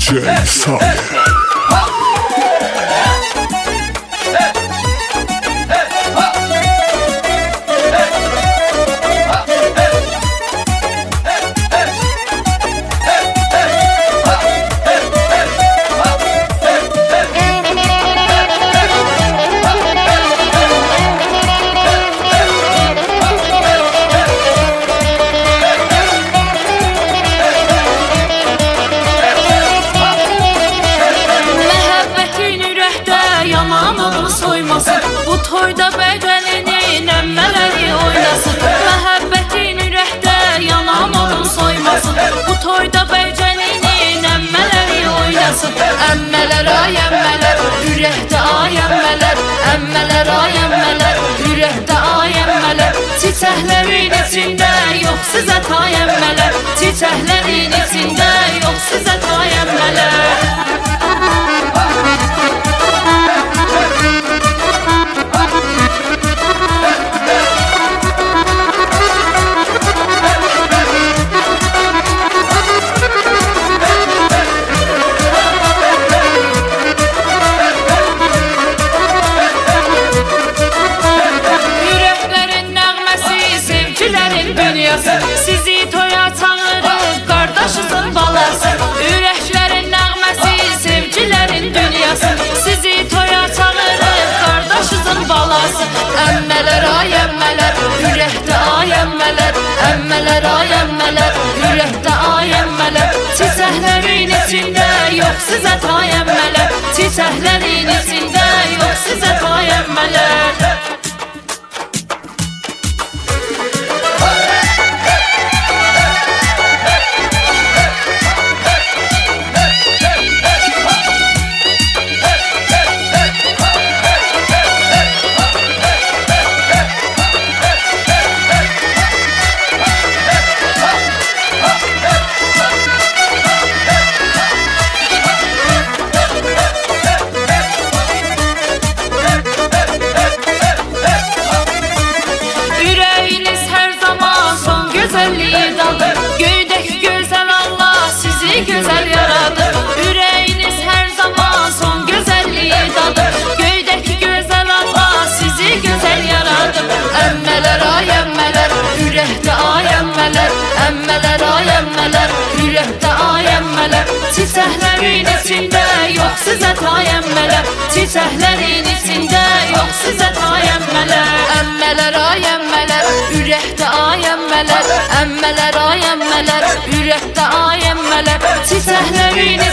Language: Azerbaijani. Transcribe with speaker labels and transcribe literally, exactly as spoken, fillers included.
Speaker 1: D J Salih.
Speaker 2: Bu toyda bədəninin əmmələri oynasın. Məhəbbətin ürəkdə yanan odun soymasın. Bu toyda bədəninin əmmələri oynasın. Əmmələr ay əmmələr, ürəkdə ay əmmələr. Əmmələr ay əmmələr, ürəkdə ay əmmələr. Çiçəklərin içində yox sizə tay əmmələr. Çiçəklərin içində yox sizə tay əmmələr. Sizi toya çağırır qardaşısın balası. Ürəklərin nəğməsi, sevgilərin dünyası. Sizi toya çağırır qardaşısın balası. Əmmələr ay əmmələr, ürəkdə ay əmmələr. Əmmələr ay əmmələr, ürəkdə ay əmmələr. Çiçəklərin içində yox sizə tay əmmələr. Çiçəklərin içində yox sizə tay əmmələr. Göydəki gözəl Allah sizi gözəl yaradı. Ürəyiniz hər zaman son gözəlliyi dadır. Göydəki gözəl Allah sizi gözəl yaradı. Əmmələr ay əmmələr, ürəkdə ay əmmələr. Əmmələr ay əmmələr, ürəkdə ay əmmələr. Çiçəklərin içində yox sizə tay əmmələr. Çiçəklərin içində yox sizə tay əmmələr. Əmmələr ay əmmələr, ürəkdə ay əmmələr. Əmmələr ay əmmələr, ürəkdə ay əmmələr. Çiçəklərin